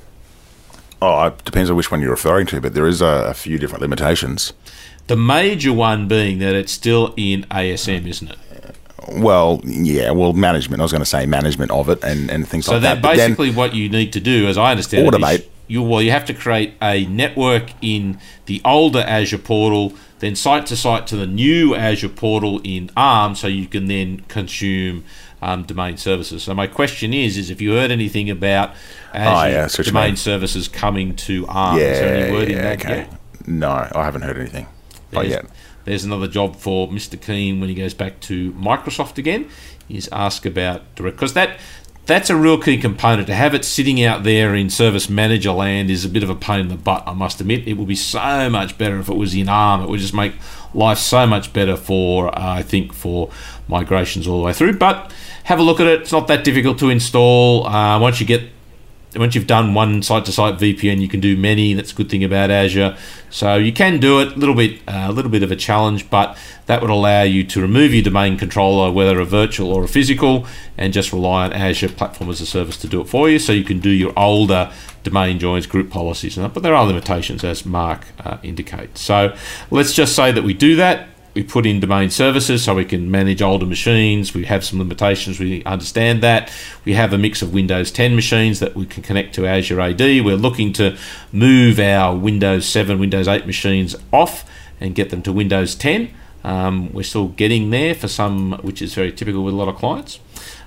Oh, it depends on which one you're referring to, but there is a, a few different limitations. The major one being that it's still in A S M, isn't it? Well, yeah, well, management. I was going to say management of it and, and things so like that. So then basically what you need to do, as I understand automate. it, is you, well, you have to create a network in the older Azure portal, then site to site to the new Azure portal in ARM, so you can then consume um, domain services. So my question is, is if you heard anything about Azure oh, yeah, so domain services coming to ARM, yeah, is there any word yeah, in that okay. yet? No, I haven't heard anything. Not yet. There's another job for Mister Keane when he goes back to Microsoft again, is ask about direct, because that that's a real key component. To have it sitting out there in Service Manager land is a bit of a pain in the butt, I must admit. It would be so much better if it was in ARM. It would just make life so much better for, uh, I think, for migrations all the way through. But have a look at it. It's not that difficult to install. Uh, once you get Once you've done one site-to-site V P N, you can do many. That's a good thing about Azure. So you can do it. A little bit, uh, a little bit of a challenge, but that would allow you to remove your domain controller, whether a virtual or a physical, and just rely on Azure Platform as a Service to do it for you. So you can do your older domain joins, group policies, and that. But there are limitations, as Mark uh, indicates. So let's just say that we do that. We put in domain services so we can manage older machines. We have some limitations. We understand that. We have a mix of Windows ten machines that we can connect to Azure A D. We're looking to move our Windows seven, Windows eight machines off and get them to Windows ten. Um, we're still getting there for some, which is very typical with a lot of clients.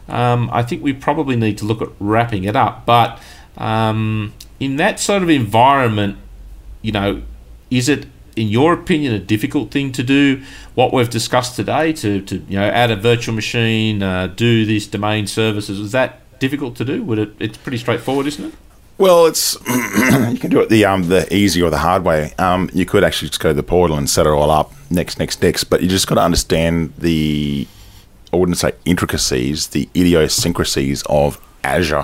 um, I think we probably need to look at wrapping it up. But um, in that sort of environment, you know, is it, in your opinion, a difficult thing to do what we've discussed today, to, to you know, add a virtual machine, uh, do these domain services? Is that difficult to do? Would it? It's pretty straightforward, isn't it? Well, it's you can do it the um the easy or the hard way. Um, you could actually just go to the portal and set it all up next, next, next. But you just got to understand the, I wouldn't say intricacies, the idiosyncrasies of Azure,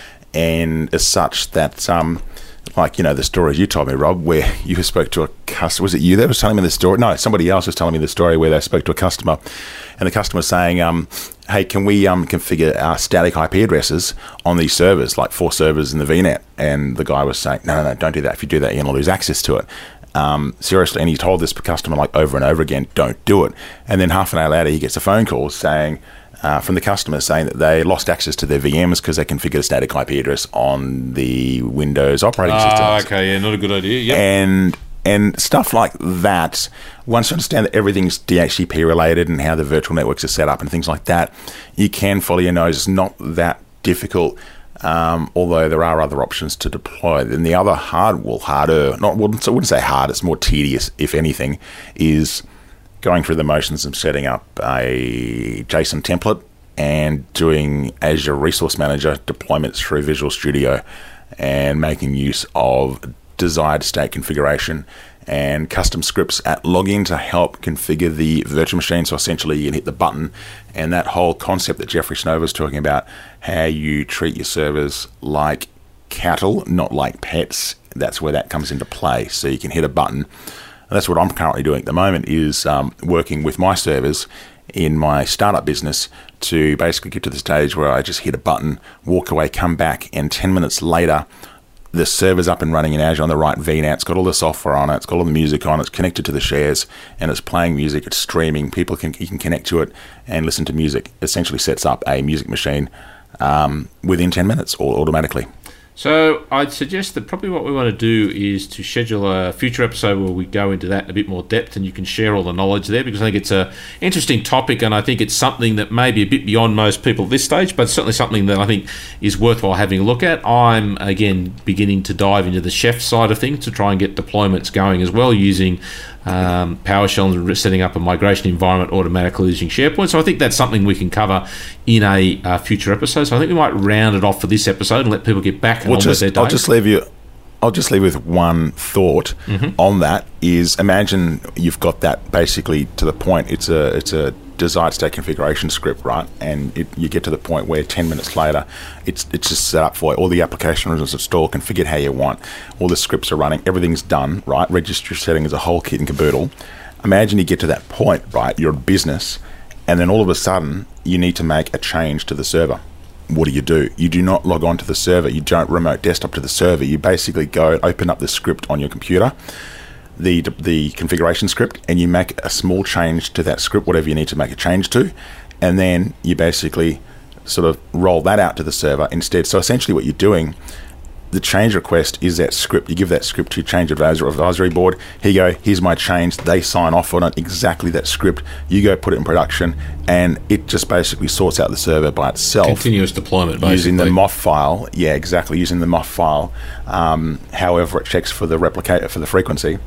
and as such that um. Like, you know, the stories you told me, Rob, where you spoke to a customer. Was it you that was telling me the story? No, somebody else was telling me the story where they spoke to a customer, and the customer was saying, um, hey, can we um, configure our static I P addresses on these servers, like four servers in the V NET? And the guy was saying, no, no, no, don't do that. If you do that, you're going to lose access to it. Um, seriously. And he told this customer, like, over and over again, don't do it. And then half an hour later, he gets a phone call saying, Uh, from the customer saying that they lost access to their V Ms because they configured a static I P address on the Windows operating ah, system. Ah, okay, yeah, not a good idea. Yep. And and stuff like that. Once you understand that everything's D H C P related and how the virtual networks are set up and things like that, you can follow your nose. It's not that difficult, um, although there are other options to deploy. Then the other hard, well, harder, not well, I wouldn't say hard. It's more tedious, if anything, is going through the motions of setting up a JSON template and doing Azure Resource Manager deployments through Visual Studio and making use of desired state configuration and custom scripts at login to help configure the virtual machine. So essentially you can hit the button, and that whole concept that Jeffrey Snow was talking about, how you treat your servers like cattle, not like pets, that's where that comes into play. So you can hit a button. That's what I'm currently doing at the moment, is um, working with my servers in my startup business to basically get to the stage where I just hit a button, walk away, come back, and ten minutes later, the server's up and running in Azure on the right V NAT. It's got all the software on it. It's got all the music on it. It's connected to the shares, and it's playing music. It's streaming. People can you can connect to it and listen to music. Essentially sets up a music machine um, within ten minutes, all automatically. So I'd suggest that probably what we want to do is to schedule a future episode where we go into that in a bit more depth, and you can share all the knowledge there, because I think it's a interesting topic, and I think it's something that may be a bit beyond most people at this stage, but certainly something that I think is worthwhile having a look at. I'm, again, beginning to dive into the chef side of things to try and get deployments going as well, using Um, PowerShell and setting up a migration environment automatically using SharePoint. So I think that's something we can cover in a uh, future episode. So I think we might round it off for this episode and let people get back and we'll on just, with their day. I'll just leave you. I'll just leave with one thought mm-hmm. on that. Is imagine you've got that basically to the point. It's a it's a desired state configuration script, right? And it, you get to the point where ten minutes later, it's it's just set up for you. All the application is installed, configured how you want. All the scripts are running. Everything's done, right? Registry setting is a whole kit and caboodle. Imagine you get to that point, right? You're a business, and then all of a sudden you need to make a change to the server. What do you do? You do not log on to the server. You don't remote desktop to the server. You basically go open up the script on your computer, the the configuration script, and you make a small change to that script, whatever you need to make a change to, and then you basically sort of roll that out to the server instead. So essentially what you're doing, the change request is that script. You give that script to your change advisor, advisory board. Here you go, here's my change. They sign off on it, exactly that script. You go put it in production, and it just basically sorts out the server by itself. Continuous deployment, basically. Using the M O F file. Yeah, exactly, using the M O F file. Um, however, it checks for the replicator, for the frequency.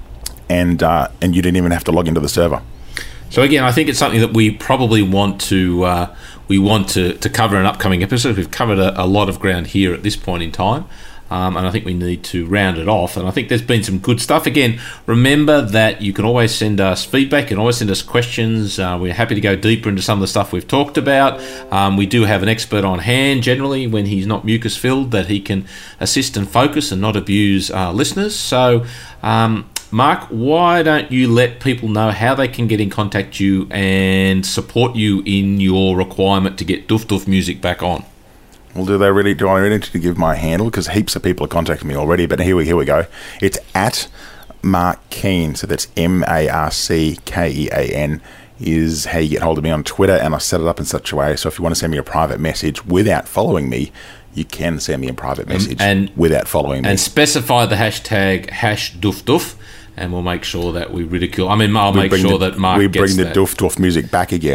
And uh, and you didn't even have to log into the server. So again, I think it's something that we probably want to uh, we want to, to cover in an upcoming episode. We've covered a, a lot of ground here at this point in time, um, and I think we need to round it off. And I think there's been some good stuff. Again, remember that you can always send us feedback, you can always send us questions. Uh, we're happy to go deeper into some of the stuff we've talked about. Um, we do have an expert on hand generally when he's not mucus filled, that he can assist and focus and not abuse uh, listeners. So um, Mark, why don't you let people know how they can get in contact with you and support you in your requirement to get Doof Doof music back on? Well, do they really? Do I really need to give my handle? Because heaps of people are contacting me already. But here we here we go. It's at Mark Keane. So that's M A R C K E A N is how you get hold of me on Twitter, and I set it up in such a way so if you want to send me a private message without following me, you can send me a private message and, without following me. And specify the hashtag hash Doof Doof, and we'll make sure that we ridicule. I mean, I'll we make sure the, that Mark we gets bring the that. Doof Doof music back again.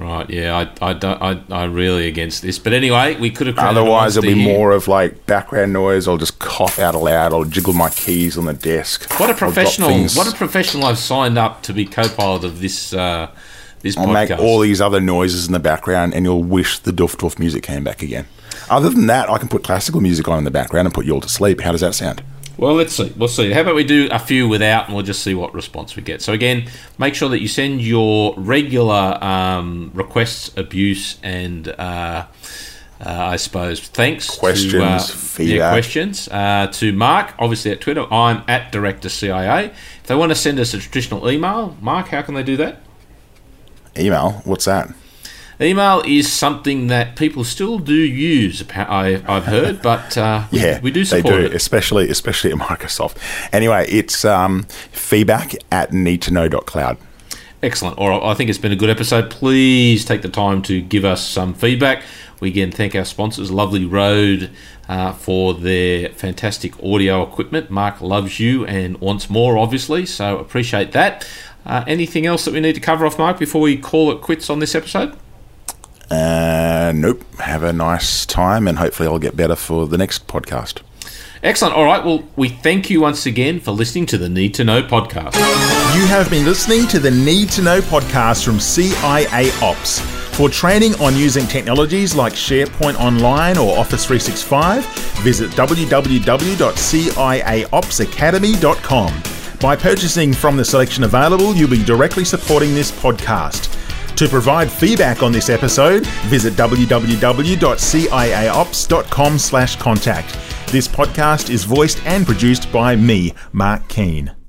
Right, yeah, I, I, don't, I, I'm really against this. But anyway, we could have created Otherwise, it'll be here. more of like background noise. I'll just cough out aloud. I'll jiggle my keys on the desk. What a I'll drop professional! things. What a professional! I've signed up to be co-pilot of this uh, this I'll podcast. make all these other noises in the background, and you'll wish the Doof Doof music came back again. Other than that, I can put classical music on in the background and put you all to sleep. How does that sound? Well, let's see. We'll see. How about we do a few without, and we'll just see what response we get. So again, make sure that you send your regular um, requests, abuse, and uh, uh, I suppose thanks questions, to, uh, feedback, yeah, questions uh, to Mark. Obviously at Twitter, I'm at Director C I A. If they want to send us a traditional email, Mark, how can they do that? Email? What's that? Email is something that people still do use, I, I've heard, but uh, yeah, we do support they do, it. especially especially at Microsoft. Anyway, it's um, feedback at need to know dot cloud. Excellent. All right, I think it's been a good episode. Please take the time to give us some feedback. We again thank our sponsors, Lovely Road, uh, for their fantastic audio equipment. Mark loves you and wants more, obviously, so appreciate that. Uh, anything else that we need to cover off, Mark, before we call it quits on this episode? Uh, nope. Have a nice time, and hopefully I'll get better for the next podcast. Excellent. All right. Well, we thank you once again for listening to the Need to Know podcast. You have been listening to the Need to Know podcast from C I A Ops. For training on using technologies like SharePoint Online or Office three sixty-five, visit w w w dot c i a ops academy dot com. By purchasing from the selection available, you'll be directly supporting this podcast. To provide feedback on this episode, visit w w w dot c i a ops dot com slash contact. This podcast is voiced and produced by me, Mark Keane.